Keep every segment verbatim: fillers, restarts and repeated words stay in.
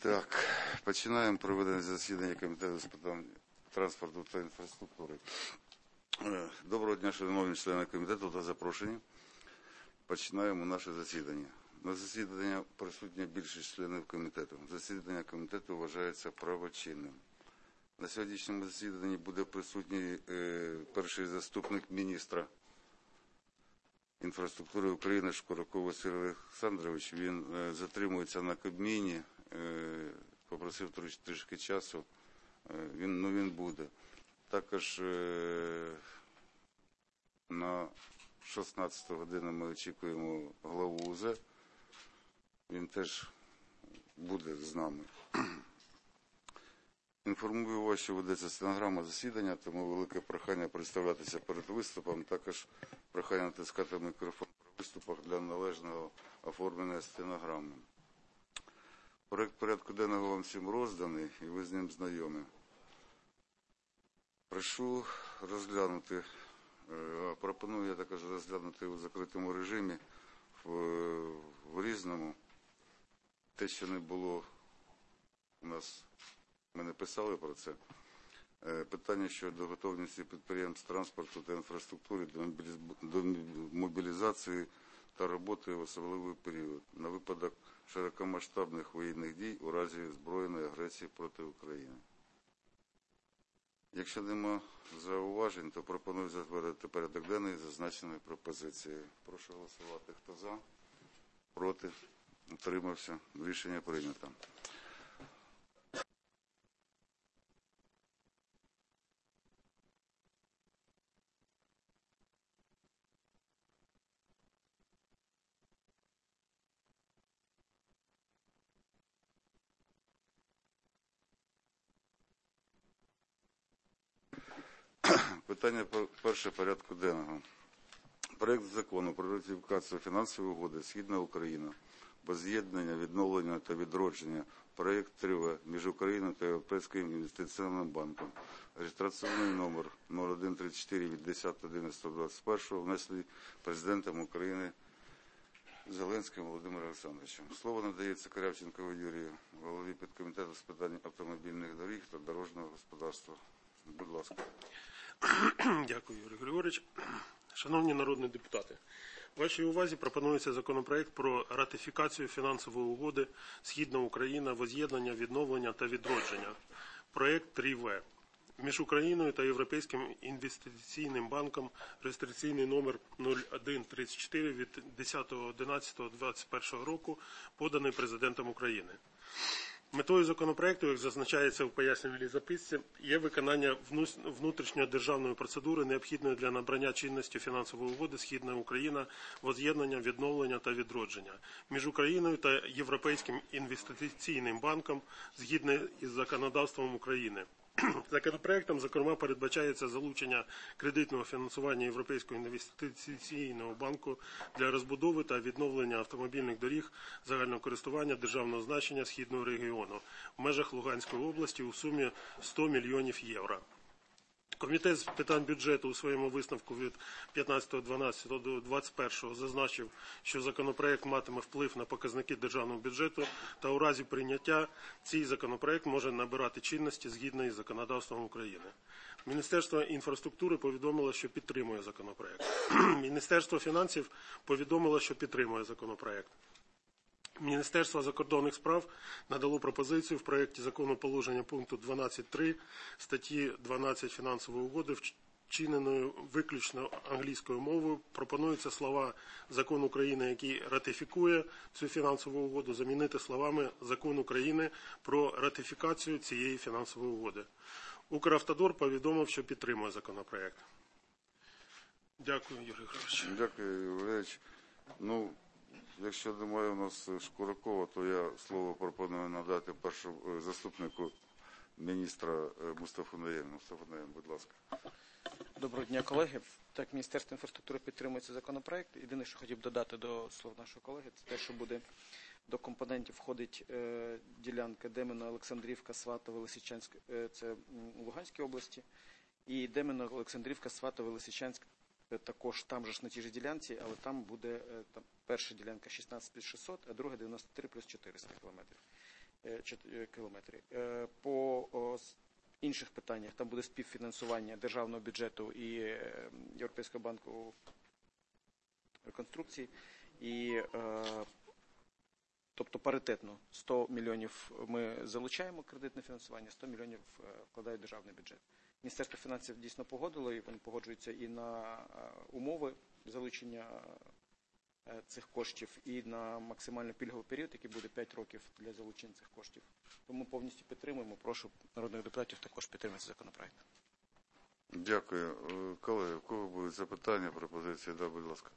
Так, починаємо проведення засідання Комітету з питань транспорту та інфраструктури. Доброго дня, шановні члени комітету та запрошені. Починаємо наше засідання. На засідання присутня більшість членів комітету. Засідання комітету вважається правочинним. На сьогоднішньому засіданні буде присутній е, перший заступник міністра інфраструктури України Шкураков Василь Олександрович. Він е, затримується на Кабміні, е, попросив трішки часу, е, він, ну, він буде. Також е, на шістнадцяту годину ми очікуємо главу УЗ, він теж буде з нами. Інформую вас, що ведеться стенограма засідання, тому велике прохання представлятися перед виступом, також прохання натискати мікрофон при виступах для належного оформлення стенограми. Проект порядку денного вам всім розданий і ви з ним знайомі. Прошу розглянути, пропоную я також розглянути у закритому режимі, в, в різному. Те, що не було у нас, ми не писали про це. Питання щодо готовності підприємств транспорту та інфраструктури до мобілізації та роботи в особливий період на випадок широкомасштабних воєнних дій у разі збройної агресії проти України. Якщо нема зауважень, то пропоную затвердити порядок денний зазначеної пропозиції. Прошу голосувати. Хто за? Проти? Утримався? Рішення прийнято. Питання перше порядку денного. Проект закону про ратифікацію фінансової угоди «Східна Україна», возз'єднання, відновлення та відродження, проект ТРИВЕ між Україною та Європейським інвестиційним банком, реєстраційний номер нуль один тридцять чотири від десятого одинадцятого двадцять першого, внесли Президентом України Зеленським Володимиром Олександровичем. Слово надається Корявченкову Юрію, голові підкомітету з питань автомобільних доріг та дорожнього господарства. Будь ласка. Дякую, Юрій Григорович. Шановні народні депутати, вашій увазі пропонується законопроект про ратифікацію фінансової угоди «Східна Україна. Возз'єднання, відновлення та відродження». Проект ТРИВЕ між Україною та Європейським інвестиційним банком, реєстраційний номер нуль один тридцять чотири від десятого одинадцятого двадцять першого року, поданий Президентом України. Метою законопроекту, як зазначається в пояснювальній записці, є виконання внутрішньодержавної процедури, необхідної для набрання чинності фінансової угоди «Східна Україна. Возз'єднання, відновлення та відродження» між Україною та Європейським інвестиційним банком, згідно із законодавством України. Законопроектом, зокрема, передбачається залучення кредитного фінансування Європейського інвестиційного банку для розбудови та відновлення автомобільних доріг загального користування державного значення Східного регіону в межах Луганської області у сумі сто мільйонів євро. Комітет з питань бюджету у своєму висновку від п'ятнадцятого дванадцятого до двадцять першого зазначив, що законопроект матиме вплив на показники державного бюджету та у разі прийняття цей законопроект може набирати чинності згідно із законодавством України. Міністерство інфраструктури повідомило, що підтримує законопроект. Міністерство фінансів повідомило, що підтримує законопроект. Міністерство закордонних справ надало пропозицію в проєкті закону положення пункту дванадцять три статті дванадцять фінансової угоди, вчиненою виключно англійською мовою. Пропонуються слова «Закон України, який ратифікує цю фінансову угоду», замінити словами «Закон України про ратифікацію цієї фінансової угоди». Укравтодор повідомив, що підтримує законопроект. Дякую, Юрій Григорович. Дякую, Юрій Григорович. Ну, якщо немає у нас Шкуракова, то я слово пропоную надати першому заступнику міністра Мустафу Найєму. Мустафа Найєм, будь ласка. Доброго дня, колеги. Так, Міністерство інфраструктури підтримує цей законопроект. Єдине, що хотів додати до слов нашого колеги, це те, що буде до компонентів входить е, ділянка Демино, Олександрівка, Сватове, Лисичанськ, е, це у Луганській області, і Демино, Олександрівка, Сватове, Лисичанськ, також там же ж на тій же ділянці, але там буде там, перша ділянка шістнадцять плюс шістсот, а друга дев'яносто три плюс чотириста кілометрів. кілометрів. По інших питаннях там буде співфінансування державного бюджету і Європейського банку реконструкції. І, тобто паритетно сто мільйонів ми залучаємо кредитне фінансування, сто мільйонів вкладає державний бюджет. Міністерство фінансів дійсно погодило, і вони погоджуються і на умови залучення цих коштів, і на максимально пільговий період, який буде п'ять років для залучення цих коштів. Тому повністю підтримуємо. Прошу народних депутатів також підтримати законопроект. Дякую. Колеги, у кого будуть запитання, пропозиції? Да, будь ласка.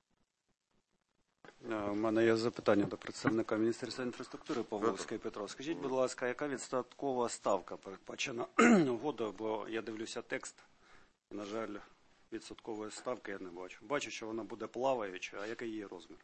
У мене є запитання до представника Міністерства інфраструктури Павловської Петро. Скажіть, будь ласка, яка відсоткова ставка передбачена угодою, бо я дивлюся текст, на жаль, відсоткової ставки я не бачу. Бачу, що вона буде плаваюча, а який її розмір?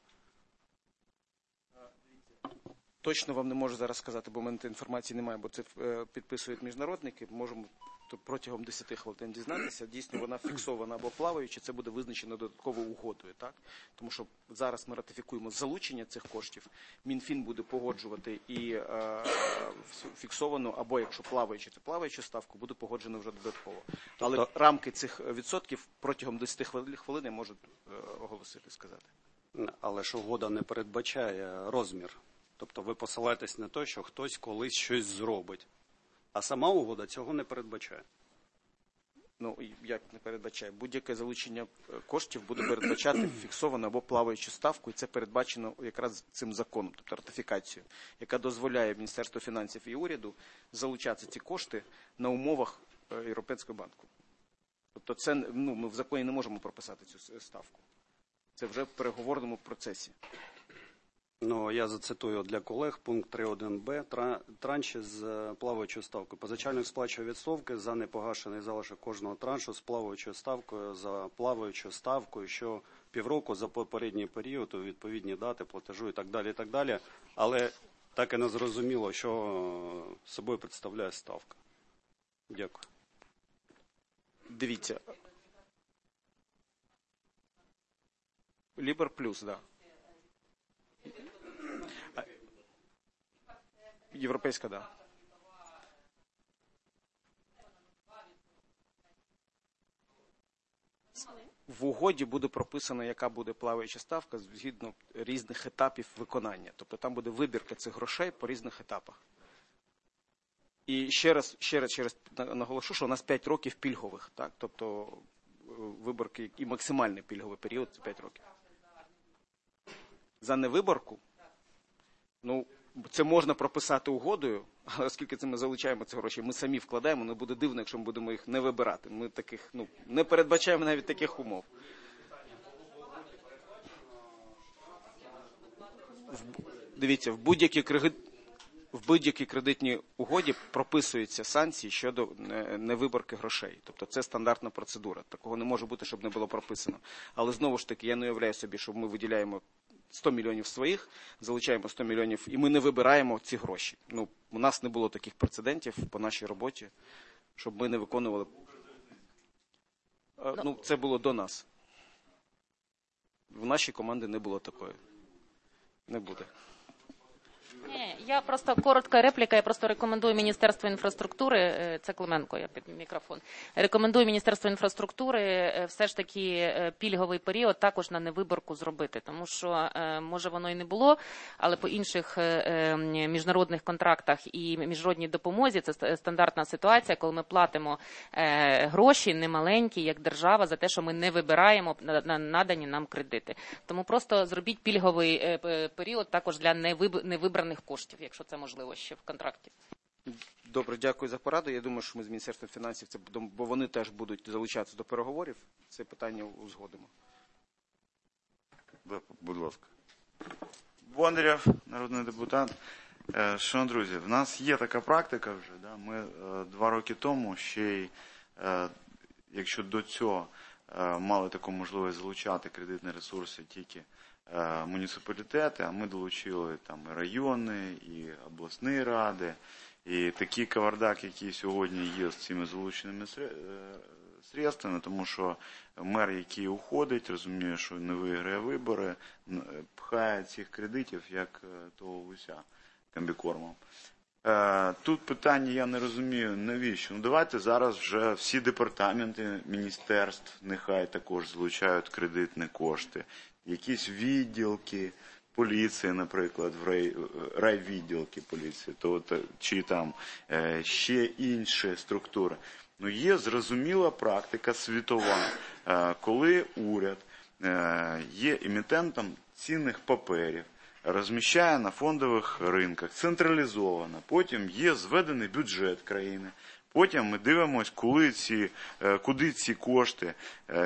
Точно вам не можу зараз сказати, бо в мене інформації немає, бо це підписують міжнародники. Можемо протягом десяти хвилин дізнатися. Дійсно, вона фіксована або плаваюча, це буде визначено додатковою угодою. Так? Тому що зараз ми ратифікуємо залучення цих коштів, Мінфін буде погоджувати і е, фіксовану, або якщо плаваючу, то плаваючу ставку, буде погоджено вже додатково. Але тобто рамки цих відсотків протягом десяти хвилин я можу е, оголосити, сказати. Але ж угода не передбачає розмір. Тобто ви посилаєтесь на те, що хтось колись щось зробить. А сама угода цього не передбачає. Ну, як не передбачає? Будь-яке залучення коштів буде передбачати фіксовану або плаваючу ставку, і це передбачено якраз цим законом, тобто ратифікацією, яка дозволяє Міністерству фінансів і уряду залучати ці кошти на умовах Європейського банку. Тобто це, ну, ми в законі не можемо прописати цю ставку. Це вже в переговорному процесі. Ну, я зацитую для колег пункт три один бе. Транші з плаваючою ставкою. Позичальник сплачує відсотки за непогашений залишок кожного траншу з плаваючою ставкою за плаваючою ставкою, що півроку за попередній період у відповідні дати платежу і так далі, і так далі. Але так і не зрозуміло, що собою представляє ставка. Дякую. Дивіться. Лібер плюс, так. Да. Європейська, так. Да. В угоді буде прописано, яка буде плаваюча ставка згідно різних етапів виконання. Тобто там буде вибірка цих грошей по різних етапах. І ще раз, ще раз, ще раз наголошу, що у нас п'ять років пільгових. Так? Тобто виборки і максимальний пільговий період – це п'ять років. За невиборку, ну, це можна прописати угодою, але оскільки це ми залучаємо ці гроші, ми самі вкладаємо, не буде дивно, якщо ми будемо їх не вибирати. Ми таких, ну, не передбачаємо навіть таких умов. Дивіться, в будь-якій кредит... в будь-якій кредитній угоді прописуються санкції щодо невиборки грошей. Тобто це стандартна процедура. Такого не може бути, щоб не було прописано. Але знову ж таки, я не уявляю собі, що ми виділяємо сто мільйонів своїх, залучаємо сто мільйонів, і ми не вибираємо ці гроші. Ну, у нас не було таких прецедентів по нашій роботі, щоб ми не виконували. Ну, це було до нас. В нашій команді не було такої. Не буде. Ні, я просто коротка репліка, я просто рекомендую Міністерству інфраструктури, це Клименко, я під мікрофон, рекомендую Міністерству інфраструктури все ж таки пільговий період також на невиборку зробити, тому що, може, воно і не було, але по інших міжнародних контрактах і міжнародній допомозі це стандартна ситуація, коли ми платимо гроші немаленькі, як держава, за те, що ми не вибираємо надані нам кредити. Тому просто зробіть пільговий період також для невибраних коштів, якщо це можливо ще в контракті. Добре, дякую за пораду. Я думаю, що ми з Міністерством фінансів, це, бо вони теж будуть залучатися до переговорів, це питання узгодимо. Да, будь ласка. Бондарєв, народний депутат. Шановні друзі, в нас є така практика вже. Да? Ми два роки тому ще й, якщо до цього мали таку можливість залучати кредитні ресурси тільки муніципалітети, а ми долучили там і райони, і обласні ради, і такий кавардак, який сьогодні є з цими залученими средствами, тому що мер, який уходить, розуміє, що не виграє вибори, пхає цих кредитів, як того гуся. комбікормом. Тут питання, я не розумію, навіщо. Ну, давайте зараз вже всі департаменти міністерств нехай також залучають кредитні кошти. Якісь відділки поліції, наприклад, в рай, райвідділки поліції, то, то, чи там е, ще інші структури. Ну, є зрозуміла практика світова, е, коли уряд е, є емітентом цінних паперів, розміщає на фондових ринках, централізовано, потім є зведений бюджет країни, потім ми дивимося, коли ці, куди ці кошти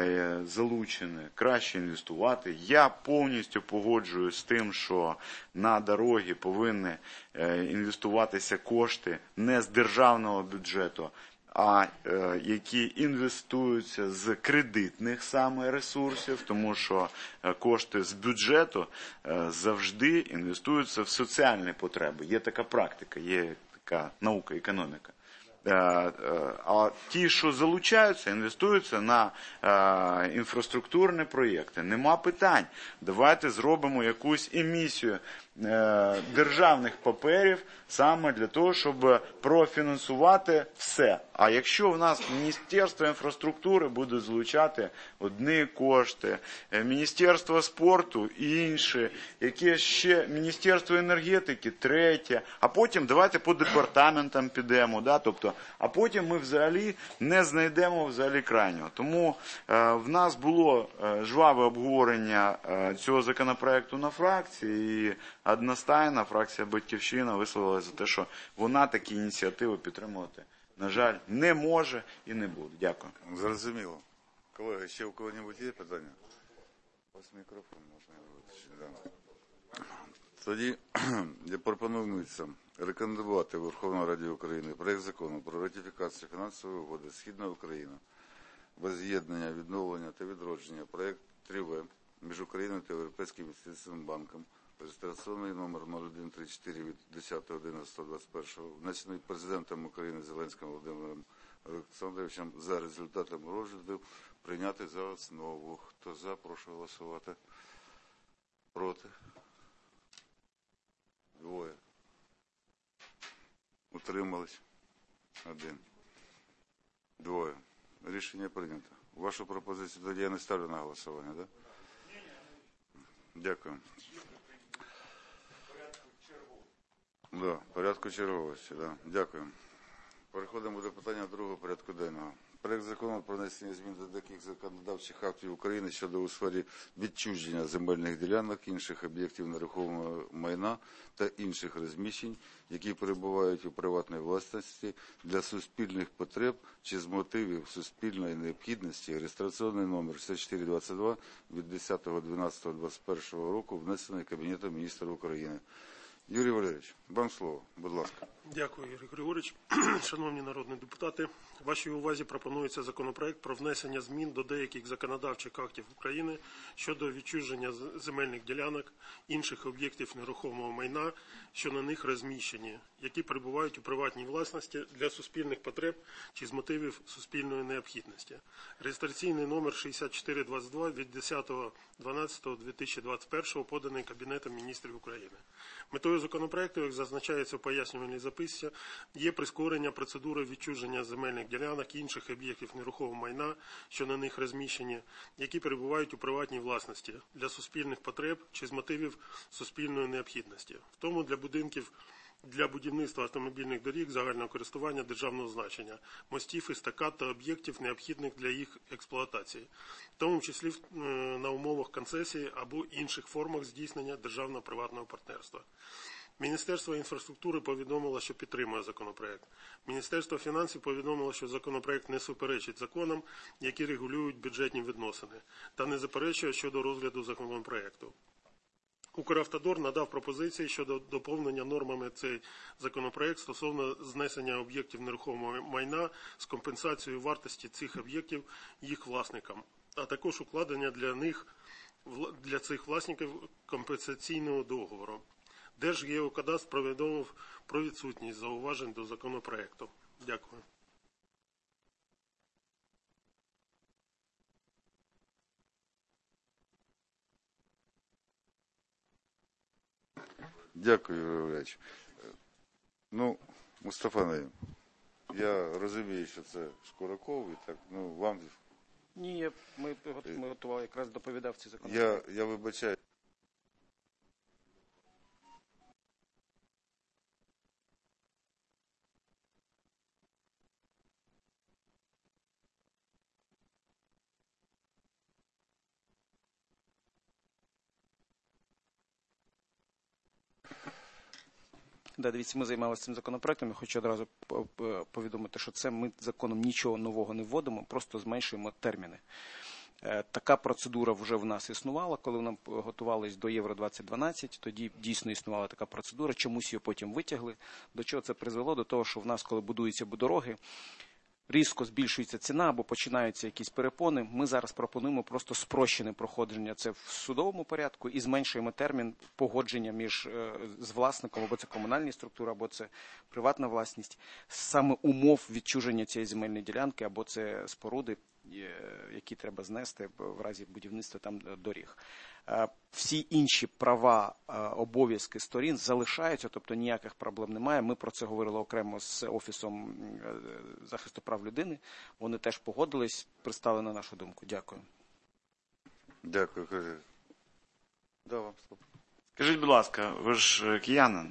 залучені, краще інвестувати. Я повністю погоджуюсь з тим, що на дороги повинні інвестуватися кошти не з державного бюджету, а е, які інвестуються з кредитних саме ресурсів, тому що е, кошти з бюджету е, завжди інвестуються в соціальні потреби. Є така практика, є така наука, економіка. Е, е, а ті, що залучаються, інвестуються на е, інфраструктурні проєкти. Нема питань. Давайте зробимо якусь емісію е, державних паперів саме для того, щоб профінансувати все. А якщо в нас Міністерство інфраструктури буде залучати одні кошти, Міністерство спорту інші, яке ще Міністерство енергетики третє, а потім давайте по департаментам підемо, да? Тобто, а потім ми взагалі не знайдемо взагалі крайнього. Тому е, в нас було е, жваве обговорення е, цього законопроекту на фракції, і одностайно фракція «Батьківщина» висловилася за те, що вона такі ініціативи підтримувати, на жаль, не може і не буде. Дякую. Зрозуміло. Колеги, ще у кого-небудь є питання? Ось мікрофон можна виключити. Да. Тоді я пропоную рекомендувати Верховній Раді України проект закону про ратифікацію фінансової угоди «Східна Україна», возз'єднання, відновлення та відродження, проект три В між Україною та Європейським інвестиційним банком, реєстраційний номер нуль один тридцять чотири від десятого одинадцятого двадцять першого, внесений президентом України Зеленським Володимиром Олександровичем, за результатами розгляду прийняти за основу. Хто за, прошу голосувати. Проти? Двоє. Утримались? Один. Двоє. Рішення прийнято. Вашу пропозицію тоді я не ставлю на голосування, так? Да? Дякую. Да, порядку черговості, да. Дякую. Переходимо до питання другого порядку денного. Проект закону про внесення змін до деяких законодавчих актів України щодо у сфері відчуження земельних ділянок, інших об'єктів нерухомого майна та інших розміщень, які перебувають у приватній власності для суспільних потреб чи з мотивів суспільної необхідності, реєстраційний номер шістдесят чотири двадцять два від десятого дванадцятого двадцять першого року, внесений Кабінетом міністрів України. Юрій Валерійович, вам слово, будь ласка. Дякую, Юрій Григорович. Шановні народні депутати, вашій увазі пропонується законопроект про внесення змін до деяких законодавчих актів України щодо відчуження земельних ділянок, інших об'єктів нерухомого майна, що на них розміщені, які перебувають у приватній власності для суспільних потреб чи з мотивів суспільної необхідності. Реєстраційний номер шістдесят чотири двадцять два від десятого дванадцятого дві тисячі двадцять першого, поданий Кабінетом міністрів України. Метою законопроекту, як зазначається в пояснювальній записці, є прискорення процедури відчуження земельних ділянок і інших об'єктів нерухомого майна, що на них розміщені, які перебувають у приватній власності для суспільних потреб чи з мотивів суспільної необхідності, в тому для будинків для будівництва автомобільних доріг загального користування державного значення, мостів, естакад та об'єктів, необхідних для їх експлуатації, в тому числі на умовах концесії або інших формах здійснення державно-приватного партнерства. Міністерство інфраструктури повідомило, що підтримує законопроект. Міністерство фінансів повідомило, що законопроект не суперечить законам, які регулюють бюджетні відносини, та не заперечує щодо розгляду законопроекту. Укравтодор надав пропозиції щодо доповнення нормами цей законопроект стосовно знесення об'єктів нерухомого майна з компенсацією вартості цих об'єктів їх власникам, а також укладення для них, для цих власників компенсаційного договору. Держгеокадастр повідомив про відсутність зауважень до законопроекту. Дякую. Дякую, Юрій Валерійович. Ну, Мустафа Наїм, я розумію, що це Шкураков, і так, ну, вам, Ні, я- ми, го- ми готували, якраз доповідав ці законопроекти. я, я вибачаю. Да, дивіться, ми займалися цим законопроектом. Я хочу одразу по- по- повідомити, що це ми законом нічого нового не вводимо, просто зменшуємо терміни. Е, Така процедура вже в нас існувала, коли нам готувались до Євро двадцять дванадцять, тоді дійсно існувала така процедура, чомусь її потім витягли. До чого це призвело? До того, що в нас, коли будуються дороги, різко збільшується ціна або починаються якісь перепони. Ми зараз пропонуємо просто спрощене проходження це в судовому порядку і зменшуємо термін погодження між е, з власником, або це комунальні структури, або це приватна власність, саме умов відчуження цієї земельної ділянки, або це споруди, е, які треба знести в разі будівництва там доріг. Е, Всі інші права, е, обов'язки сторін залишаються, тобто ніяких проблем немає. Ми про це говорили окремо з Офісом е, захисту прав людини. Вони теж погодились, пристали на нашу думку. Дякую. Дякую, колеги. Да, вам слово. Скажіть, будь ласка, ви ж е, киянин,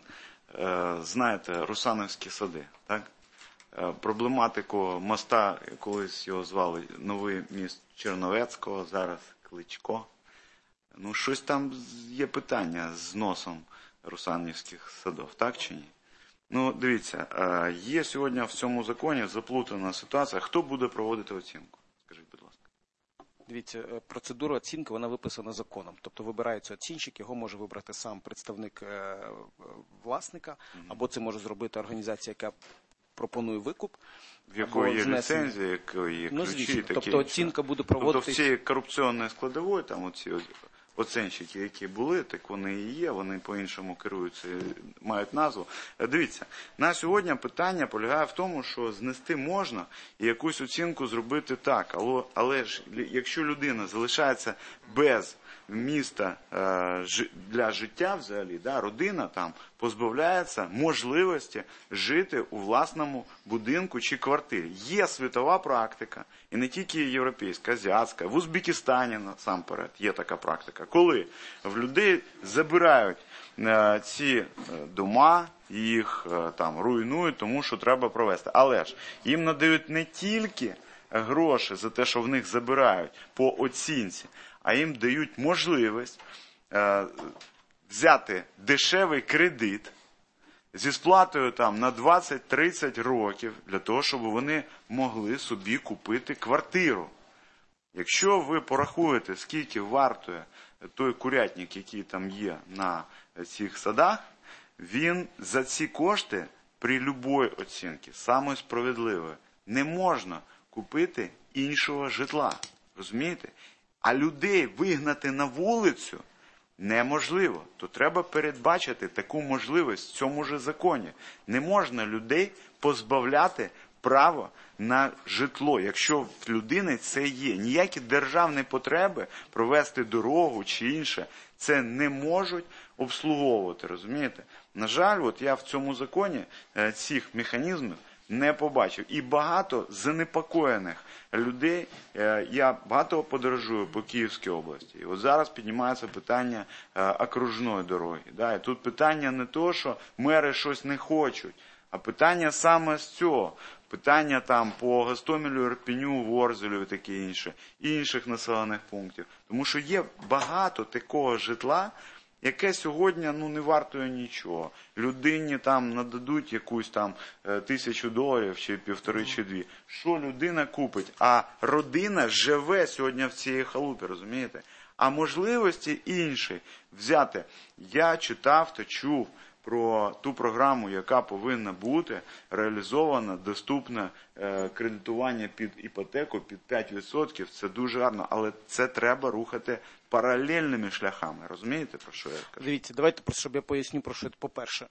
е, знаєте Русановські сади, так? Е, Проблематику моста, колись його звали Новий міст Черновецького, зараз Кличко. Ну, щось там є питання з носом Русанівських садів, так чи ні? Ну, дивіться, е, є сьогодні в цьому законі заплутана ситуація. Хто буде проводити оцінку? Скажіть, будь ласка. Дивіться, е, процедура оцінки, вона виписана законом. Тобто вибирається оцінщик, його може вибрати сам представник е, власника, або це може зробити організація, яка пропонує викуп. В якої або є знесення. ліцензія, якої є Ну, ключі, звісно. таке Тобто інше. оцінка буде Тобто в проводитись. цій корупційної складової, там оці оцінщики, які були, так вони і є, вони по-іншому керуються, мають назву. Дивіться, на сьогодні питання полягає в тому, що знести можна і якусь оцінку зробити так, але, але ж якщо людина залишається без міста е, жи- для життя взагалі, да, родина там позбавляється можливості жити у власному будинку чи квартирі. Є світова практика, і не тільки європейська, азіатська, в Узбекистані насамперед є така практика, коли в людей забирають е, ці е, дома, їх е, там руйнують, тому що треба провести. Але ж їм надають не тільки гроші за те, що в них забирають по оцінці, а їм дають можливість е, взяти дешевий кредит зі сплатою там на двадцять-тридцять років для того, щоб вони могли собі купити квартиру. Якщо ви порахуєте, скільки вартує той курятник, який там є на цих садах, він за ці кошти при будь-якій оцінці, самої справедливої, не можна купити іншого житла. Розумієте? А людей вигнати на вулицю неможливо. То треба передбачити таку можливість в цьому ж законі. Не можна людей позбавляти права на житло, якщо в людини це є. Ніякі державні потреби провести дорогу чи інше, це не можуть обслуговувати, розумієте? На жаль, от я в цьому законі е, цих механізмів не побачив. І багато занепокоєних людей, е, я багато подорожую по Київській області. І от зараз піднімається питання е, окружної дороги. Да? І тут питання не то, що мери щось не хочуть, а питання саме з цього. Питання там по Гостомелю, Ірпеню, Ворзелю і таке інше, інших населених пунктів. Тому що є багато такого житла, яке сьогодні ну, не вартує нічого. Людині там нададуть якусь там е, тисячу доларів, чи півтори, чи дві. Що людина купить? А родина живе сьогодні в цій халупі, розумієте? А можливості інші взяти. Я читав та чув про ту програму, яка повинна бути реалізована, доступне е, кредитування під іпотеку, під п'ять відсотків. Це дуже гарно, але це треба рухати паралельними шляхами. Розумієте, про що я кажу? Дивіться, давайте, просто, щоб я поясню, про що. По-перше,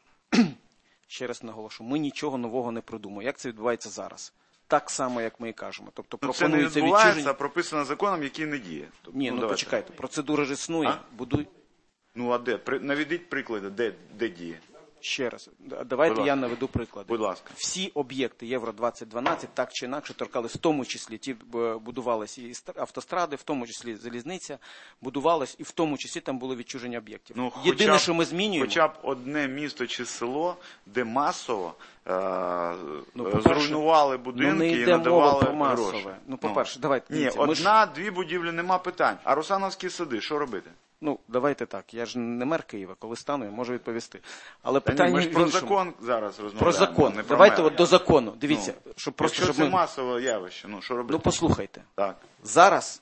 ще раз наголошу, ми нічого нового не придумуємо. Як це відбувається зараз? Так само, як ми і кажемо. Тобто, Ну, це не пропонується відбувається, відчуження... а прописано законом, який не діє. Тобто, Ні, ну, давайте. почекайте, процедура ж існує. А? Будуй... Ну, а де? При- Наведіть приклади, де, де діє? Ще раз, д- давайте Будь я ласка. наведу приклади. Будь ласка. Всі об'єкти Євро двадцять дванадцять так чи інакше торкались, в тому числі ті б, будувалися і ст- автостради, в тому числі залізниця, будувалась, і в тому числі там було відчуження об'єктів. Ну, Єдине, хоча б- що ми змінюємо, Хоча б одне місто чи село, де масово е, Ну, е, по-перше, зруйнували ну, будинки не і йде мова надавали про масове. гроші. Ну, по-перше, давайте, Ні, дивіться, ми ж- одна-дві будівлі нема питань. А Русановські сади, що робити? ну, давайте так, я ж не мер Києва, коли стану, я можу відповісти. Але Та ні, питання ми ж в про іншому. закон зараз розмовляємо. Про закон. не про Давайте мера. от до закону. Дивіться, Ну, щоб просто, Якщо щоб це ми... масове явище, ну що робити? Ну, послухайте. Так. Зараз,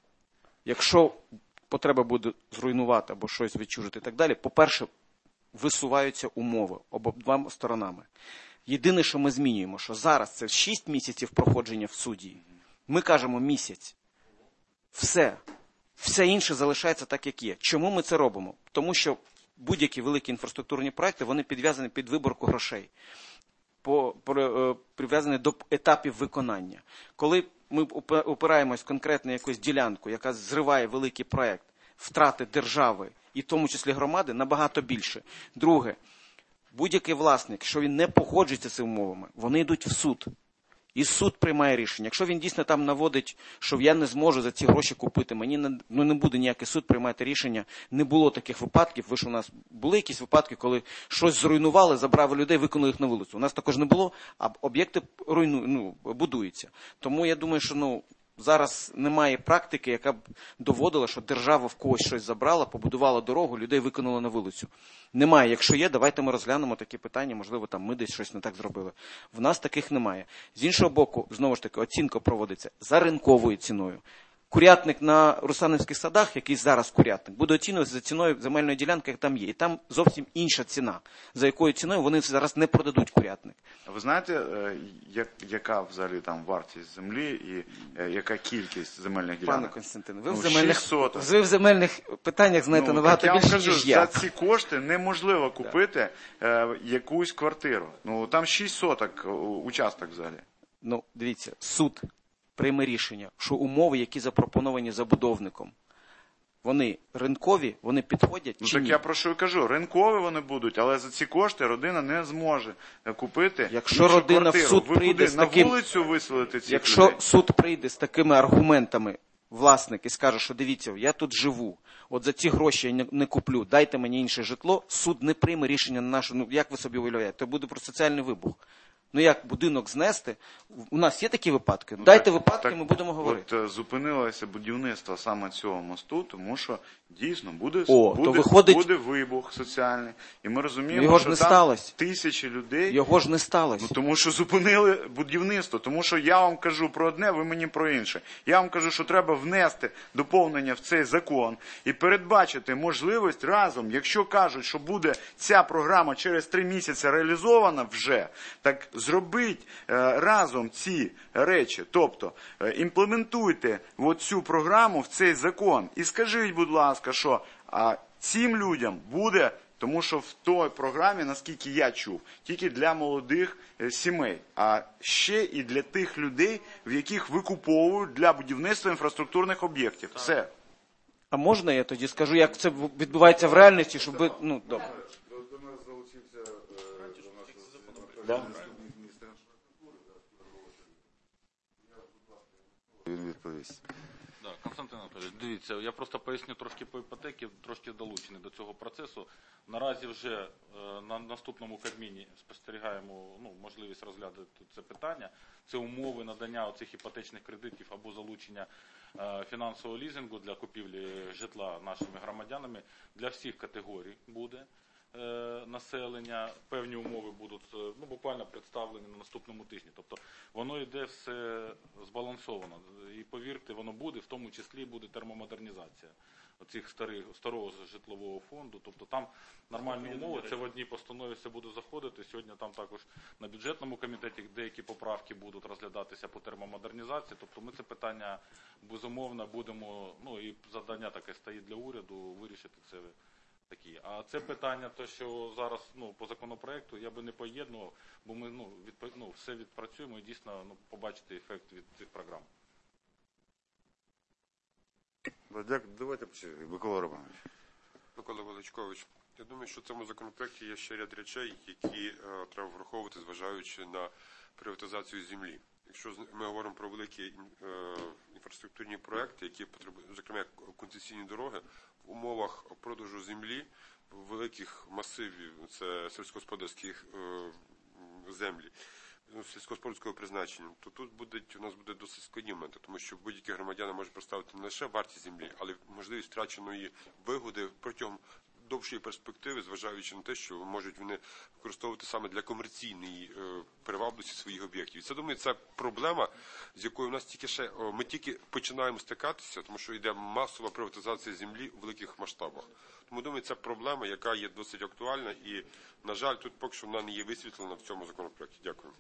якщо потреба буде зруйнувати або щось відчужити і так далі, по-перше, висуваються умови обидвома сторонами. Єдине, що ми змінюємо, що зараз це шість місяців проходження в суді. Ми кажемо місяць. Все. Все інше залишається так, як є. Чому ми це робимо? Тому що будь-які великі інфраструктурні проекти, вони підв'язані під виборку грошей. По, по, е, прив'язані до етапів виконання. Коли ми упе- упираємось в конкретну якусь ділянку, яка зриває великий проект, втрати держави і в тому числі громади набагато більше. Друге, будь-який власник, що він не погоджується з цими умовами, вони йдуть в суд. І суд приймає рішення. Якщо він дійсно там наводить, що я не зможу за ці гроші купити, мені не, ну, не буде ніякий суд приймати рішення. Не було таких випадків. Ви ж у нас були якісь випадки, коли щось зруйнували, забрали людей, викинули їх на вулицю. У нас також не було, а об'єкти руйну, ну, будуються. Тому я думаю, що ну, зараз немає практики, яка б доводила, що держава в когось щось забрала, побудувала дорогу, людей викинула на вулицю. Немає. Якщо є, давайте ми розглянемо такі питання, можливо, там ми десь щось не так зробили. В нас таких немає. З іншого боку, знову ж таки, оцінка проводиться за ринковою ціною. Курятник на Русанівських садах, який зараз курятник, буде оцінюватися за ціною земельної ділянки, як там є. І там зовсім інша ціна, за якою ціною вони зараз не продадуть курятник. А ви знаєте, е, як, яка взагалі там вартість землі і е, яка кількість земельних Пане ділянок? Константине, ви, Ну, в земельних, шість соток. ви в земельних питаннях знаєте Ну, набагато так я вам більше, кажу, ніж я. за ці кошти неможливо купити е, якусь квартиру. Ну там шість соток е, участок взагалі. Ну, дивіться, суд прийме рішення, що умови, які запропоновані забудовником, вони ринкові, вони підходять Ну чи так ні? я про що і кажу. Ринкові вони будуть, але за ці кошти родина не зможе е, купити. Якщо іншу родина в квартиру. суд Ви прийде куди? з на таким- вулицю виселити цих Якщо людей? суд прийде з такими аргументами, власник, і скаже, що дивіться, я тут живу, от за ці гроші я не, не куплю, дайте мені інше житло, суд не прийме рішення на наше, ну як ви собі уявляєте, це буде про соціальний вибух. Ну як будинок знести? У нас є такі випадки? Ну, Дайте так, випадки, так, ми будемо говорити. От е, зупинилося будівництво саме цього мосту, тому що дійсно буде, О, буде, то виходить- буде вибух соціальний. І ми розуміємо, Ну, його ж що не там сталося. тисячі людей. Його ж не сталося. Ну тому що зупинили будівництво, тому що я вам кажу про одне, ви мені про інше. Я вам кажу, що треба внести доповнення в цей закон і передбачити можливість разом, якщо кажуть, що буде ця програма через три місяці реалізована вже, так зробіть е, разом ці речі. Тобто е, імплементуйте от цю програму в цей закон і скажіть, будь ласка, що а, цим людям буде. Тому що в той програмі, наскільки я чув, тільки для молодих е, сімей, а ще і для тих людей, в яких викуповують для будівництва інфраструктурних об'єктів. Все. А можна я тоді скажу, як це відбувається в реальності, щоб ви, ну, добре. До нас залучився Да? він відповість. Да, Константин Анатолійович, дивіться, я просто поясню трошки по іпотеки, трошки долучений до цього процесу. Наразі вже е, на наступному Кабміні спостерігаємо ну, можливість розглядати це питання. Це умови надання оцих іпотечних кредитів або залучення е, фінансового лізингу для купівлі житла нашими громадянами для всіх категорій буде. Населення, певні умови будуть ну, буквально представлені на наступному тижні. Тобто воно йде все збалансовано. І повірте, воно буде, в тому числі буде термомодернізація оцих старих, старого житлового фонду. Тобто там нормальні умови, це в одній постанові все буде заходити. Сьогодні там також на бюджетному комітеті деякі поправки будуть розглядатися по термомодернізації. Тобто ми це питання безумовно будемо, ну і завдання таке стоїть для уряду, вирішити це. Такі. А це питання, то, що зараз ну, по законопроекту, я би не поєднував, бо ми ну, відп... ну, все відпрацюємо і дійсно ну, побачити ефект від цих програм. Дякую. Давайте по черзі. Микола Романович. Микола Величкович, Я думаю, що в цьому законопроекті є ще ряд речей, які е, треба враховувати, зважаючи на приватизацію землі. Якщо ми говоримо про великі е, інфраструктурні проекти, які потребують, зокрема, як концесійні дороги, в умовах продажу землі великих масивів, це сільськогосподарських е, землі, сільськогосподарського призначення, то тут буде, у нас буде досить складні моменти, тому що будь-які громадяни можуть представити не лише вартість землі, але й можливість втраченої вигоди протягом довшої перспективи, зважаючи на те, що можуть вони використовувати саме для комерційної е, привабливості своїх об'єктів. І це, думаю, це проблема, з якою у нас тільки ще, о, ми тільки починаємо стикатися, тому що йде масова приватизація землі у великих масштабах. Тому, думаю, це проблема, яка є досить актуальна і, на жаль, тут поки що вона не є висвітлена в цьому законопроекті. Дякую.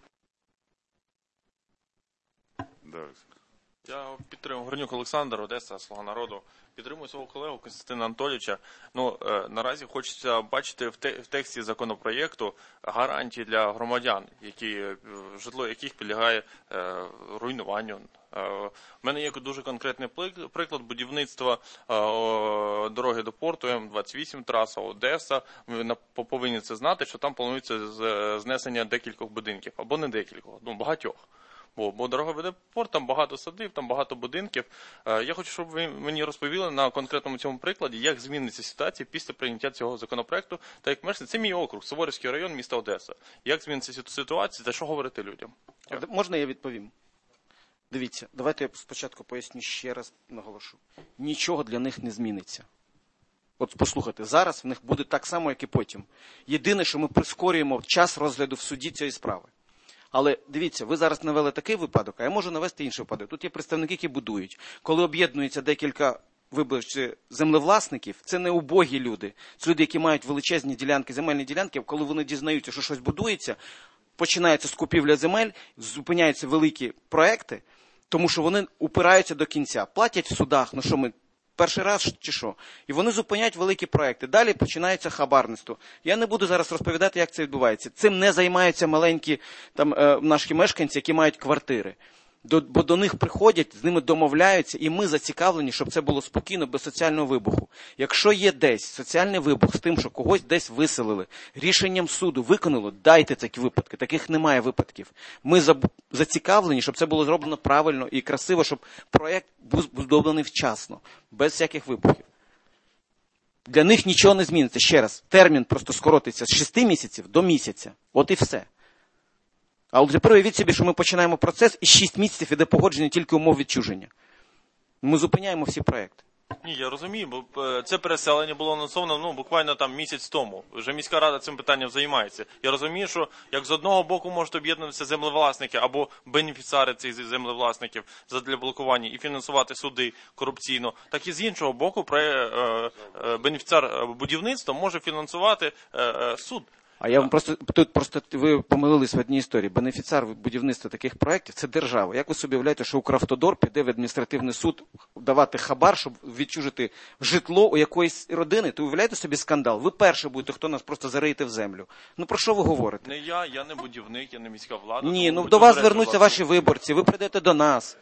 Да. Я підтримую Горнюк Олександр, Одеса, Слуга народу. Підтримую свого колегу Костянтина Анатолійовича. Ну, е, наразі хочеться бачити в, те, в тексті законопроєкту гарантії для громадян, які, е, житло яких підлягає е, руйнуванню. Е, в мене є дуже конкретний приклад будівництва е, дороги до порту М двадцять вісім, траса Одеса. Ви повинні це знати, що там планується знесення декількох будинків, або не декількох, ну багатьох. Бо, бо дорога веде в порт, там багато садів, там багато будинків. Е, я хочу, щоб ви мені розповіли на конкретному цьому прикладі, як зміниться ситуація після прийняття цього законопроекту. Та як мешканець, це мій округ, Суворівський район, міста Одеса. Як зміниться ситуація, та що говорити людям? А можна я відповім? Дивіться, давайте я спочатку поясню ще раз, наголошу. Нічого для них не зміниться. От послухайте, зараз в них буде так само, як і потім. Єдине, що ми прискорюємо час розгляду в суді цієї справи. Але дивіться, ви зараз навели такий випадок, а я можу навести інший випадок. Тут є представники, які будують. Коли об'єднується декілька, вибачте, землевласників, це не убогі люди. Це люди, які мають величезні ділянки, земельні ділянки, коли вони дізнаються, що щось будується, починається скупівля земель, зупиняються великі проекти, тому що вони упираються до кінця. Платять в судах, ну що ми, перший раз чи що? І вони зупиняють великі проекти. Далі починається хабарництво. Я не буду зараз розповідати, як це відбувається. Цим не займаються маленькі там, е, наші мешканці, які мають квартири. До, бо до них приходять, з ними домовляються, і ми зацікавлені, щоб це було спокійно, без соціального вибуху. Якщо є десь соціальний вибух з тим, що когось десь виселили, рішенням суду виконало, дайте такі випадки. Таких немає випадків. Ми зацікавлені, щоб це було зроблено правильно і красиво, щоб проєкт був збудований вчасно, без всяких вибухів. Для них нічого не зміниться. Ще раз, термін просто скоротиться з шести місяців до місяця. От і все. А от тепер уявіть собі, що ми починаємо процес, і шість місяців іде погодження тільки умов відчуження. Ми зупиняємо всі проекти. Ні, я розумію, бо це переселення було анонсовано ну, буквально там місяць тому. Вже міська рада цим питанням займається. Я розумію, що як з одного боку можуть об'єднуватися землевласники або бенефіціари цих землевласників для блокування і фінансувати суди корупційно, так і з іншого боку бенефіціар будівництва може фінансувати суд. А я вам просто, тут просто ви помилились в одній історії. Бенефіціар будівництва таких проєктів – це держава. Як ви собі уявляєте, що Укравтодор піде в адміністративний суд давати хабар, щоб відчужити житло у якоїсь родини? То уявляєте собі скандал? Ви перші будете, хто нас просто зариєте в землю. Ну про що ви говорите? Не я, я не будівник, я не міська влада. Ні, ну до вас звернуться ваші виборці, ви прийдете до нас.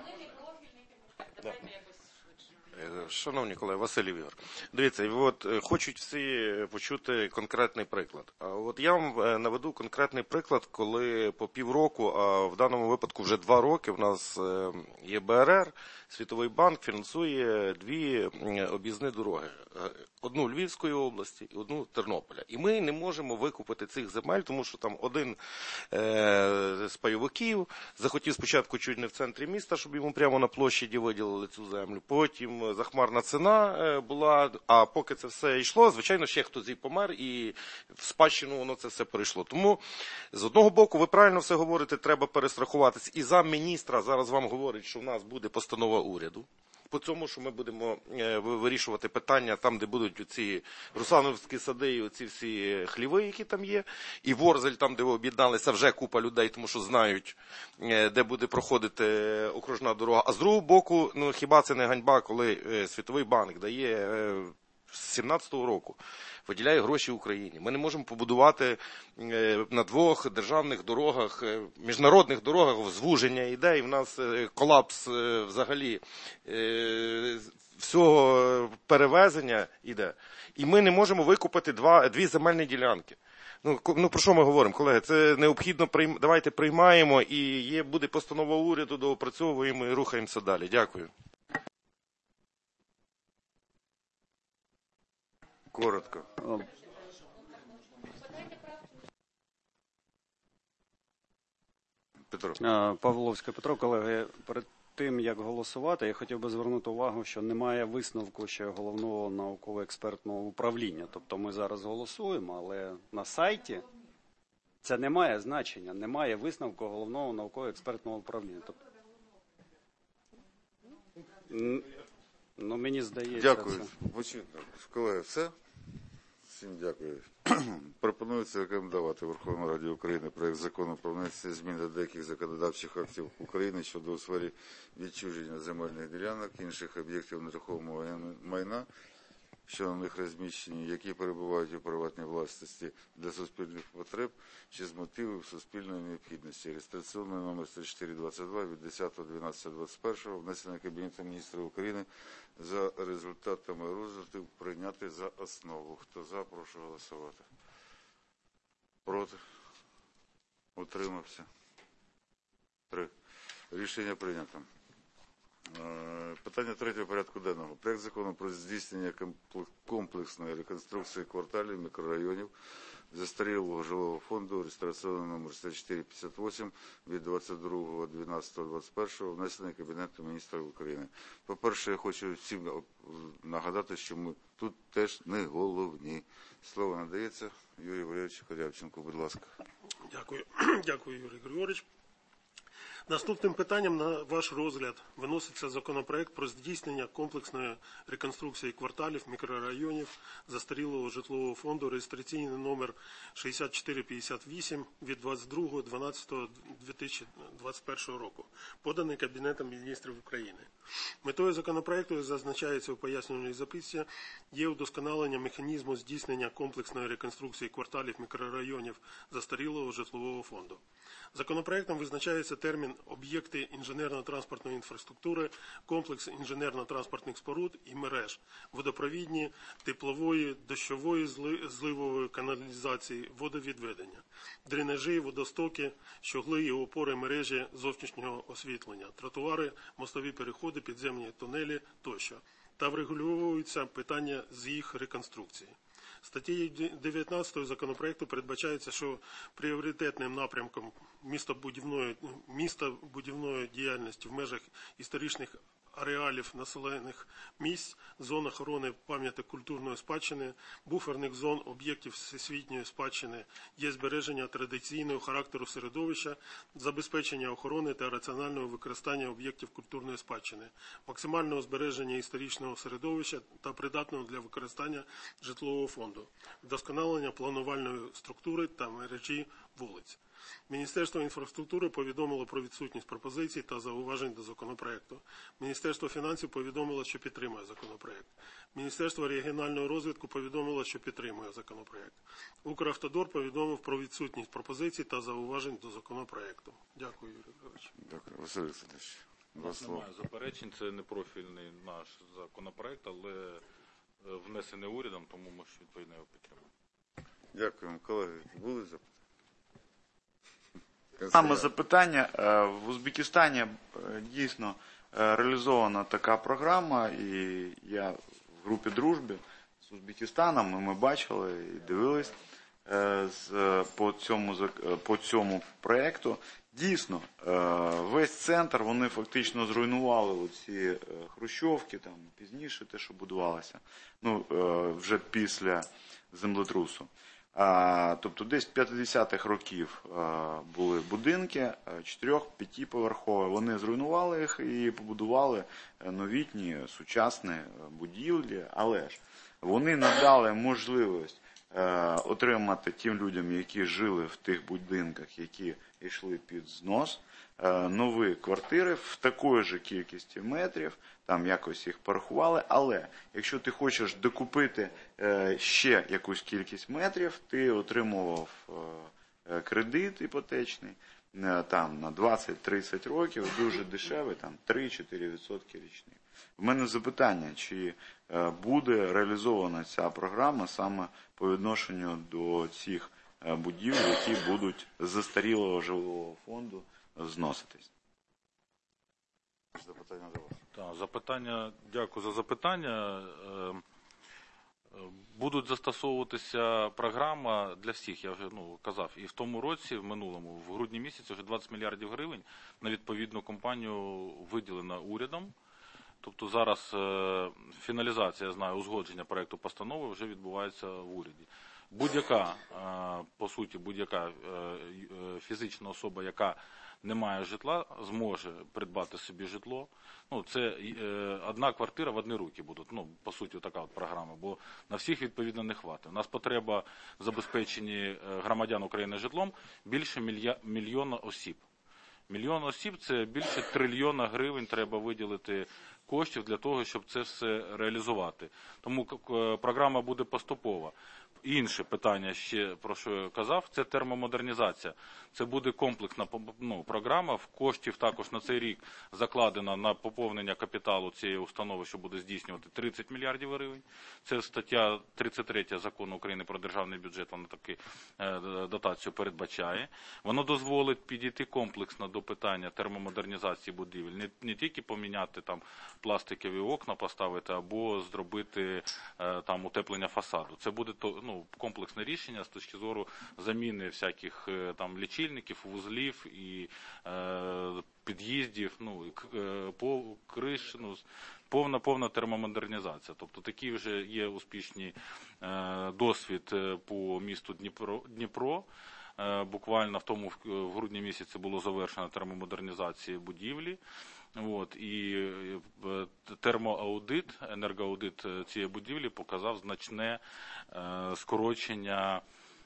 Шановні колеги, Василь Ігор. Дивіться, от хочуть всі почути конкретний приклад. А от я вам наведу конкретний приклад, коли по півроку, а в даному випадку вже два роки, в нас є Б Р Р, Світовий банк фінансує дві об'їзні дороги. Одну Львівської області і одну Тернополя. І ми не можемо викупити цих земель, тому що там один е, з пайовиків захотів спочатку чуть не в центрі міста, щоб йому прямо на площаді виділили цю землю. Потім захмарна ціна е, була, а поки це все йшло, звичайно, ще хтось і помер, і в спадщину воно це все перейшло. Тому, з одного боку, ви правильно все говорите, треба перестрахуватись. І замміністра зараз вам говорить, що в нас буде постанова уряду. По цьому, що ми будемо вирішувати питання там, де будуть ці Руслановські сади і ці всі хліви, які там є. І Ворзель, там, де об'єдналися вже купа людей, тому що знають, де буде проходити окружна дорога. А з другого боку, ну хіба це не ганьба, коли Світовий банк дає з сімнадцятого року, виділяє гроші Україні. Ми не можемо побудувати на двох державних дорогах, міжнародних дорогах звуження ідей. В нас колапс взагалі всього перевезення йде. І ми не можемо викупити два, дві земельні ділянки. Ну, ну, про що ми говоримо, колеги? Це необхідно, прийм... давайте приймаємо, і є, буде постанова уряду, доопрацьовуємо і рухаємося далі. Дякую. Коротко. Петро. Павловський Петро, колеги, перед тим, як голосувати, я хотів би звернути увагу, що немає висновку ще Головного науково-експертного управління. Тобто ми зараз голосуємо, але на сайті це не має значення, немає висновку Головного науково-експертного управління. Тобто, ну, мені здається, Дякую. це... Колеги, все? Всім дякую. Пропонується рекомендувати Верховній Раді України проект закону про внесення змін до деяких законодавчих актів України щодо у сфері відчуження земельних ділянок, інших об'єктів нерухомого майна, що на них розміщені, які перебувають у приватній власності для суспільних потреб чи з мотивів суспільної необхідності. Реєстраційний номер сто чотири двадцять два від десятого дванадцятого двадцять першого, внесений Кабінетом міністрів України за результатами розгляду прийняти за основу. Хто за, прошу голосувати. Проти? Утримався? Три. Рішення прийнято. Питання третього порядку денного. Проект закону про здійснення комплексної реконструкції кварталів, мікрорайонів, застарілого жилого фонду, реєстраційний номер сто чотири п'ятдесят вісім від двадцять другого дванадцятого двадцять першого, внесений Кабінетом міністрів України. По-перше, я хочу всім нагадати, що ми тут теж не головні. Слово надається Юрію Валерійовичу Корявченку, будь ласка. Дякую. Дякую, Юрій Григорович. Наступним питанням на ваш розгляд виноситься законопроект про здійснення комплексної реконструкції кварталів, мікрорайонів, застарілого житлового фонду, реєстраційний номер шістдесят чотири п'ятдесят вісім від двадцять другого дванадцятого дві тисячі двадцять першого року, поданий Кабінетом міністрів України. Метою законопроекту, як зазначається у пояснювальній записці, є удосконалення механізму здійснення комплексної реконструкції кварталів, мікрорайонів застарілого житлового фонду. Законопроектом визначається термін об'єкти інженерно-транспортної інфраструктури, комплекс інженерно-транспортних споруд і мереж, водопровідні, теплової, дощової, зливової каналізації, водовідведення, дренажі, водостоки, щогли і опори мережі зовнішнього освітлення, тротуари, мостові переходи, підземні тунелі тощо, та врегульовуються питання з їх реконструкції. Статтею дев'ятнадцятою законопроекту передбачається, що пріоритетним напрямком містобудівної, містобудівної діяльності в межах історичних ареалів населених місць, зон охорони пам'яток культурної спадщини, буферних зон об'єктів всесвітньої спадщини є збереження традиційного характеру середовища, забезпечення охорони та раціонального використання об'єктів культурної спадщини, максимального збереження історичного середовища та придатного для використання житлового фонду, вдосконалення планувальної структури та мережі вулиць. Міністерство інфраструктури повідомило про відсутність пропозицій та зауважень до законопроекту. Міністерство фінансів повідомило, що підтримує законопроект. Міністерство регіонального розвитку повідомило, що підтримує законопроект. Укравтодор повідомив про відсутність пропозицій та зауважень до законопроекту. Дякую, Юрій Григорович. Дякую. Василь Олександрович. Немає заперечень, це не профільний наш законопроект, але внесений урядом, тому ми ж відповідно його підтримуємо. Дякуємо, колеги. Були запитання? Саме запитання. В Узбекистані дійсно реалізована така програма, і я в групі дружби з Узбекистаном, і ми бачили і дивились по цьому, по цьому проєкту. Дійсно, весь центр, вони фактично зруйнували оці хрущовки, там пізніше те, що будувалося, ну, вже після землетрусу. А, тобто десь п'ятдесятих років а, були будинки, чотирьох-п'ятиповерхові. Вони зруйнували їх і побудували новітні, сучасні будівлі, але ж вони надали можливість а, отримати тим людям, які жили в тих будинках, які йшли під знос, а, нові квартири в такої ж кількості метрів, там якось їх порахували, але якщо ти хочеш докупити е, ще якусь кількість метрів, ти отримував е, кредит іпотечний е, там на двадцять-тридцять років, дуже дешевий, там три-чотири відсотки річних. В мене запитання, чи е, буде реалізована ця програма саме по відношенню до цих е, будівель, які будуть з застарілого жилого фонду зноситись? Запитання до вас. Так, запитання, дякую за запитання. Е, Будуть застосовуватися програма для всіх, я вже ну, казав, і в тому році, в минулому, в грудні місяці, вже двадцять мільярдів гривень на відповідну компанію виділено урядом. Тобто зараз е, фіналізація, я знаю, узгодження проєкту постанови вже відбувається в уряді. Будь-яка, е, по суті, будь-яка е, е, фізична особа, яка не має житла, зможе придбати собі житло. Ну, це е, одна квартира в одні руки будуть. Ну, по суті, така от програма, бо на всіх, відповідно, не хватить. У нас потреба в забезпеченні громадян України житлом більше мілья, мільйона осіб. Мільйон осіб – це більше трильйона гривень треба виділити коштів для того, щоб це все реалізувати. Тому програма буде поступова. Інше питання, ще про що я казав, це термомодернізація. Це буде комплексна ну, програма, в коштів також на цей рік закладено на поповнення капіталу цієї установи, що буде здійснювати тридцять мільярдів гривень. Це стаття тридцять три закону України про державний бюджет, вона таку е, дотацію передбачає. Воно дозволить підійти комплексно до питання термомодернізації будівель. Не, не тільки поміняти там пластикові окна, поставити, або зробити е, там утеплення фасаду. Це буде то, ну, комплексне рішення з точки зору заміни всяких там лічильників, вузлів і е, під'їздів, ну, е, по криш, ну, повна повна термомодернізація. Тобто такі вже є успішні е, досвід по місту Дніпро. Дніпро. Е, буквально в тому в грудні місяці було завершено термомодернізація будівлі. От, і термоаудит, енергоаудит цієї будівлі показав значне е, скорочення,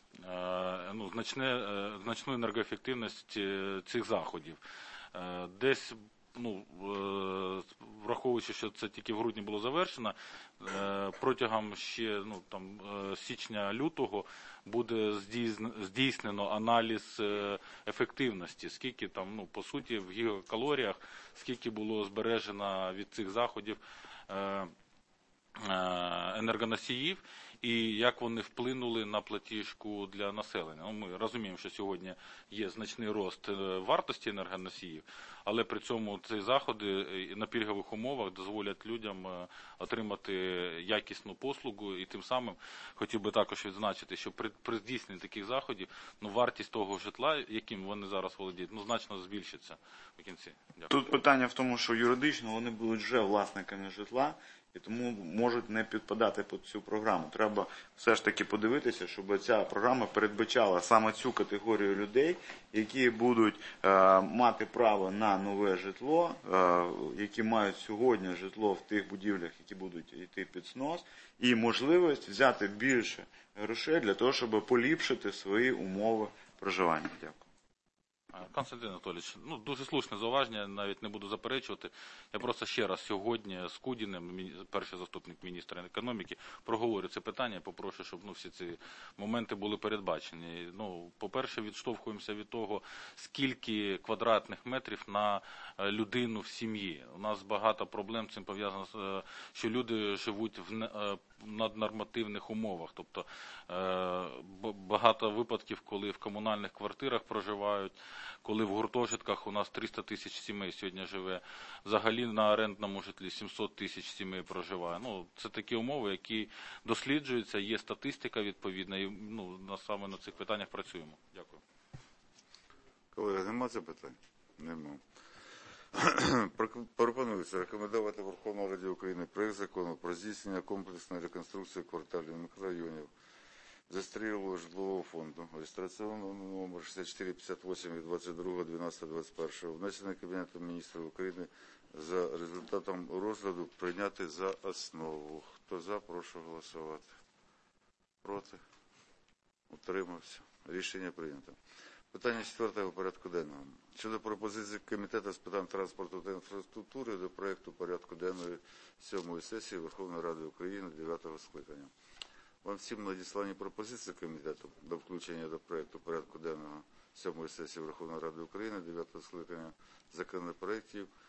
е, ну, значне, е, значну енергоефективність цих заходів. Е, десь, ну, е, враховуючи, що це тільки в грудні було завершено, е, протягом ще ну, там, е, січня-лютого буде здійснено аналіз ефективності, скільки там, ну, по суті, в гігакалоріях, скільки було збережено від цих заходів енергоносіїв і як вони вплинули на платіжку для населення. Ну, ми розуміємо, що сьогодні є значний рост вартості енергоносіїв, але при цьому ці заходи на пільгових умовах дозволять людям отримати якісну послугу, і тим самим хотів би також відзначити, що при, при здійсненні таких заходів ну, вартість того житла, яким вони зараз володіють, ну, значно збільшиться в кінці. Дякую. Тут питання в тому, що юридично вони будуть вже власниками житла, і тому можуть не підпадати під цю програму. Треба все ж таки подивитися, щоб ця програма передбачала саме цю категорію людей, які будуть е, мати право на нове житло, е, які мають сьогодні житло в тих будівлях, які будуть йти під снос, і можливість взяти більше грошей для того, щоб поліпшити свої умови проживання. Дякую. Константин Анатолійович, ну, дуже слушне зауваження, навіть не буду заперечувати. Я просто ще раз сьогодні з Кудіним, перший заступник міністра економіки, проговорю це питання. Я попрошу, щоб ну, всі ці моменти були передбачені. Ну, по-перше, відштовхуємося від того, скільки квадратних метрів на людину в сім'ї. У нас багато проблем з цим пов'язано, що люди живуть в наднормативних умовах. Тобто багато випадків, коли в комунальних квартирах проживають, коли в гуртожитках у нас триста тисяч сімей сьогодні живе, взагалі на орендному житлі сімсот тисяч сімей проживає. Ну, це такі умови, які досліджуються, є статистика відповідна, і ну, саме на цих питаннях працюємо. Дякую. Колеги, нема запитань? Нема. Пропонується рекомендувати Верховній Раді України проект закону про здійснення комплексної реконструкції кварталів мікрорайонів застарілого житлового фонду, реєстраційний номер шістдесят чотири п'ятдесят вісім від двадцять другого дванадцятого двадцять першого, внесений Кабінетом міністрів України за результатом розгляду прийняти за основу. Хто за, прошу голосувати. Проти? Утримався. Рішення прийнято. Питання четвертого порядку денного. Щодо пропозиції Комітету з питань транспорту та інфраструктури до проєкту порядку денної сьомої сесії Верховної Ради України дев'ятого скликання. Вам всім надіслані пропозиції Комітету до включення до проєкту порядку денного сьомої сесії Верховної Ради України дев'ятого скликання законопроєктів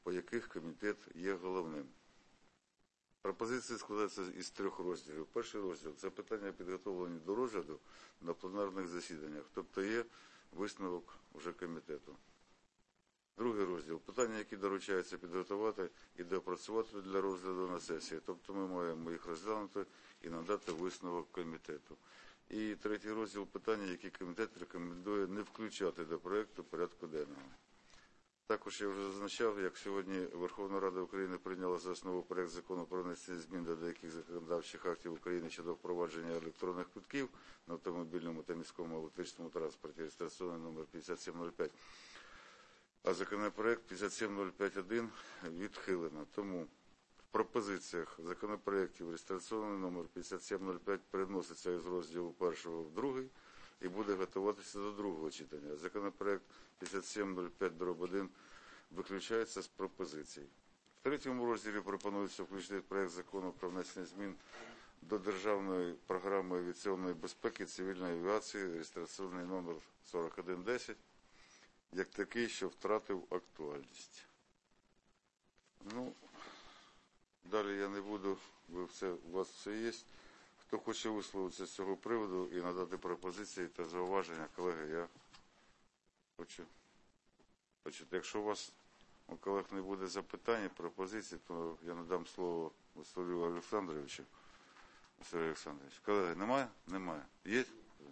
по яких комітет є головним. Пропозиції складаються із трьох розділів. Перший розділ – це питання, підготовлені до розгляду на пленарних засіданнях, тобто є висновок вже комітету. Другий розділ – питання, які доручаються підготувати і доопрацювати для розгляду на сесії, тобто ми маємо їх розглянути і надати висновок комітету. І третій розділ – питання, які комітет рекомендує не включати до проєкту порядку денного. Також я вже зазначав, як сьогодні Верховна Рада України прийняла за основу проект закону про внесення змін до деяких законодавчих актів України щодо впровадження електронних квитків на автомобільному та міському електричному транспорті, реєстраційний номер п'ятдесят сім нуль п'ять, а законопроект п'ятдесят сім нуль п'ять один відхилено. Тому в пропозиціях законопроєктів реєстраційний номер п'ятдесят сім нуль п'ять переноситься із розділу першого в другий і буде готуватися до другого читання. Законопроект п'ятдесят сім нуль п'ять дріб один виключається з пропозицій. В третьому розділі пропонується включити проект закону про внесення змін до Державної програми авіаційної безпеки цивільної авіації, реєстраційний номер сорок один десять, як такий, що втратив актуальність. Ну, далі я не буду, ви все, у вас все є. Хто хоче висловитися з цього приводу і надати пропозиції та зауваження, колеги, я хочу почути. Якщо у вас, у колег, не буде запитань, пропозицій, то я надам слово Василю Олександровичу. Василь Олександрович, колеги, немає? Немає. Є?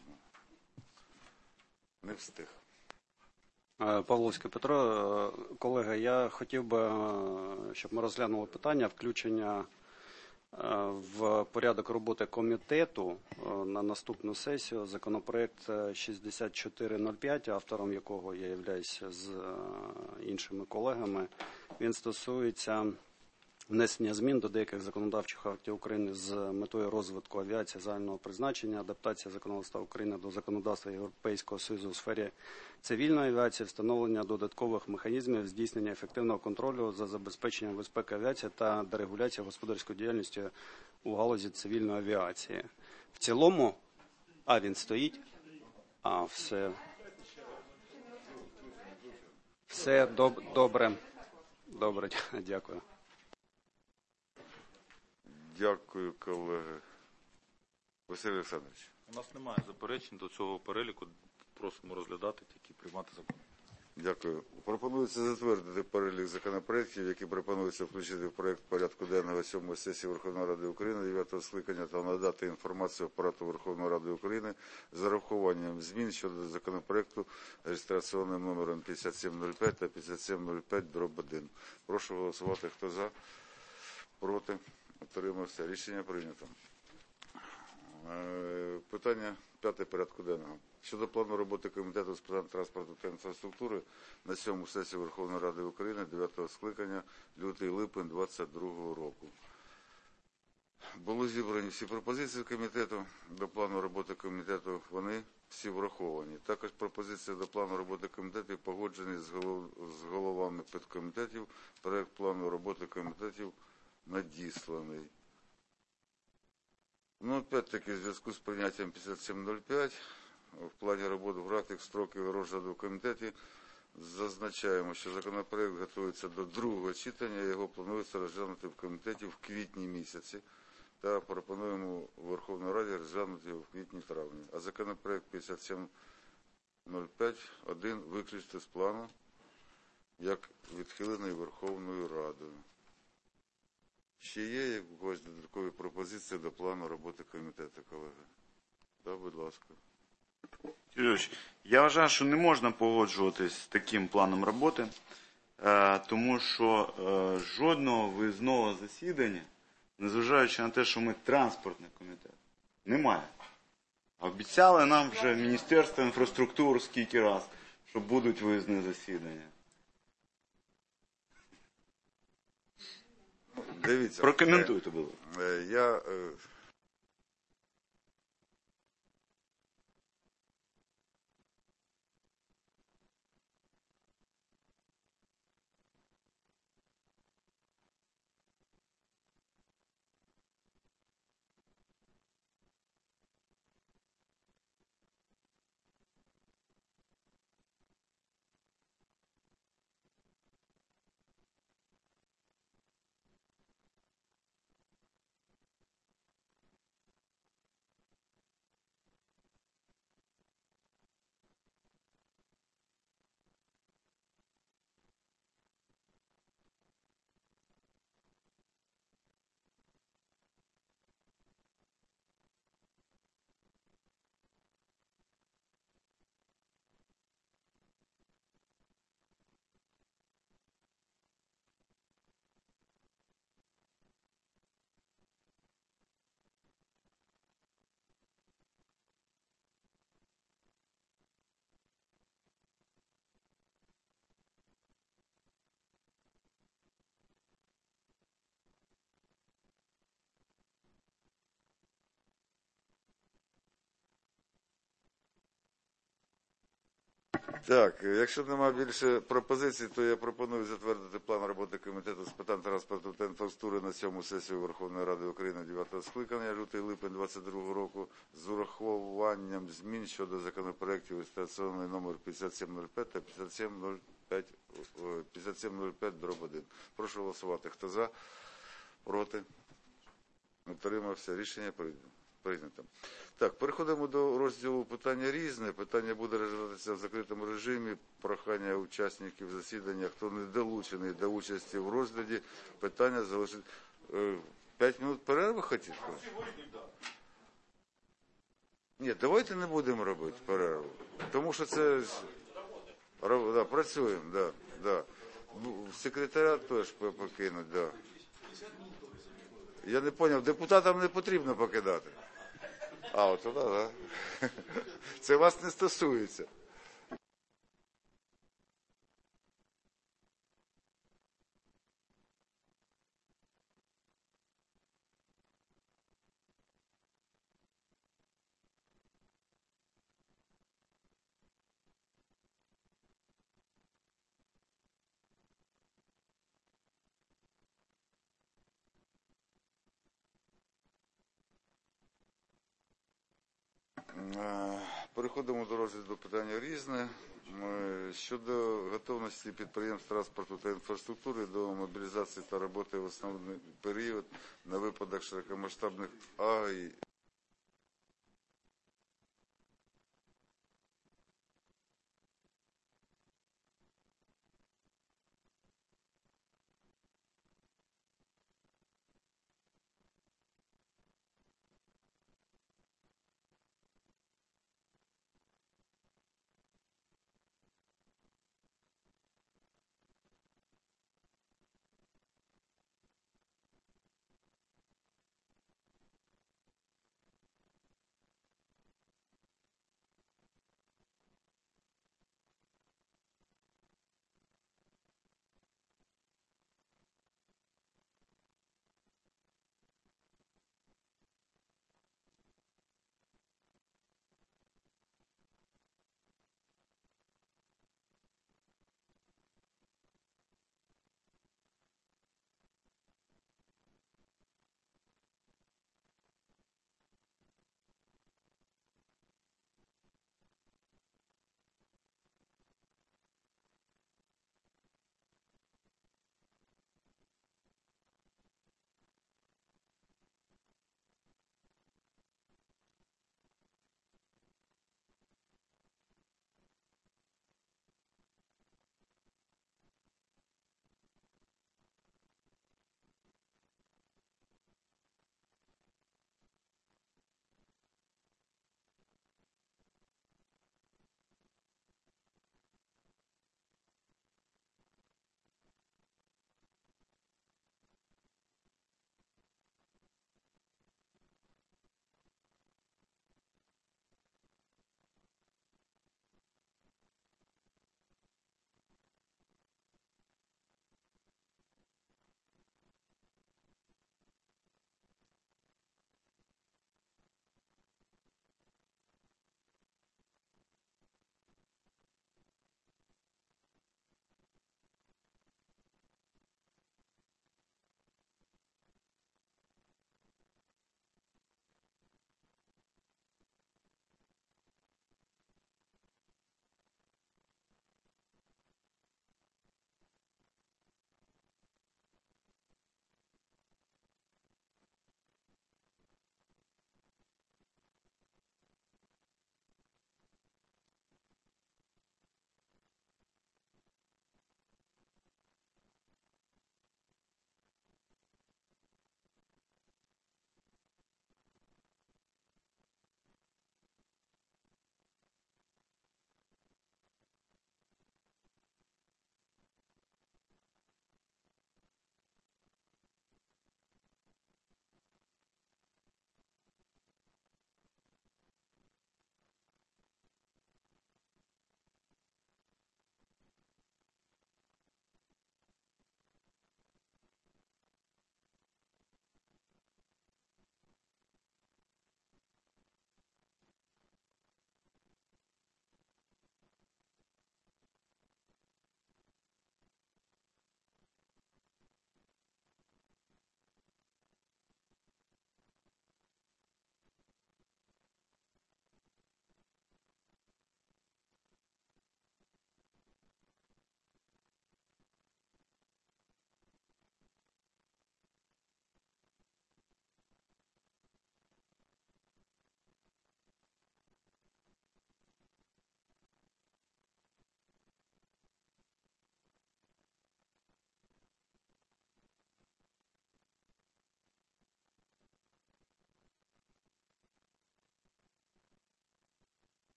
Не встиг. Павловський Петро, колега, я хотів би, щоб ми розглянули питання включення в порядок роботи комітету на наступну сесію законопроект шістдесят чотири нуль п'ять, автором якого я являюся з іншими колегами. Він стосується внесення змін до деяких законодавчих актів України з метою розвитку авіації загального призначення, адаптація законодавства України до законодавства Європейського Союзу у сфері цивільної авіації, встановлення додаткових механізмів здійснення ефективного контролю за забезпеченням безпеки авіації та дерегуляції господарської діяльності у галузі цивільної авіації. В цілому, а він стоїть, а все, все доб, добре, добре, дякую. Дякую, колеги. Василь Олександрович. У нас немає заперечень до цього переліку. Просимо розглядати, тільки приймати закон. Дякую. Пропонується затвердити перелік законопроєктів, які пропонується включити в проєкт порядку денного сьомої сесії Верховної Ради України дев'ятого скликання та надати інформацію апарату Верховної Ради України з урахуванням змін щодо законопроєкту реєстраційним номером п'ятдесят сім нуль п'ять та п'ятдесят сім нуль п'ять дріб один. Прошу голосувати. Хто за? Проти? Утримався. Рішення прийнято. Питання п'яте порядку денного. Щодо плану роботи Комітету з питань транспорту та інфраструктури на сьому сесії Верховної Ради України дев'ятого скликання лютий-липень двадцять другого року. Були зібрані всі пропозиції комітету до плану роботи комітету, вони всі враховані. Також пропозиції до плану роботи комітету погоджені з, голов... з головами підкомітетів. Проект плану роботи комітетів надісланий. Ну, опять-таки, в зв'язку з прийняттям п'ятдесят сім нуль п'ять в плані роботи в графік строків розгляду в комітеті зазначаємо, що законопроект готується до другого читання, його планується розглянути в комітеті в квітні місяці та пропонуємо Верховній Раді розглянути його в квітні-травні. А законопроект п'ятдесят сім нуль п'ять один виключити з плану як відхилений Верховною Радою. Ще є якось додаткові пропозиції до плану роботи комітету, колеги? Так, будь ласка. Юрійович, я вважаю, що не можна погоджуватись з таким планом роботи, тому що жодного виїзного засідання, незважаючи на те, що ми транспортний комітет, немає. Обіцяли нам вже Міністерство інфраструктури скільки раз, що будуть виїзні засідання. Дивіться. Прокоментуйте, будь ласка. Я... Так, якщо немає більше пропозицій, то я пропоную затвердити план роботи Комітету з питань транспорту та інфраструктури на сьому сесію Верховної Ради України дев'ятого скликання, лютий-липень двадцять другого року, з урахуванням змін щодо законопроєктів реєстраційний номер п'ятдесят сім нуль п'ять та п'ятдесят сім нуль п'ять, п'ятдесят сім нуль п'ять дроб один. Прошу голосувати. Хто за? Проти? Утримався. Рішення прийнято. Так, переходимо до розділу питання різне. Питання буде розглядатися в закритому режимі. Прохання учасників засідання, хто не долучений до участі в розгляді, питання залишить. П'ять минут перерви хотіть? Ні, давайте не будемо робити перерву. Тому що це... Да, працюємо, да, да. Секретаріат теж покинуть, да. Я не зрозумів, депутатам не потрібно покидати. А, от туди, так? Да? Це вас не стосується. Переходимо до розгляду питання різне. Щодо готовності підприємств транспорту та інфраструктури до мобілізації та роботи в основний період на випадок широкомасштабних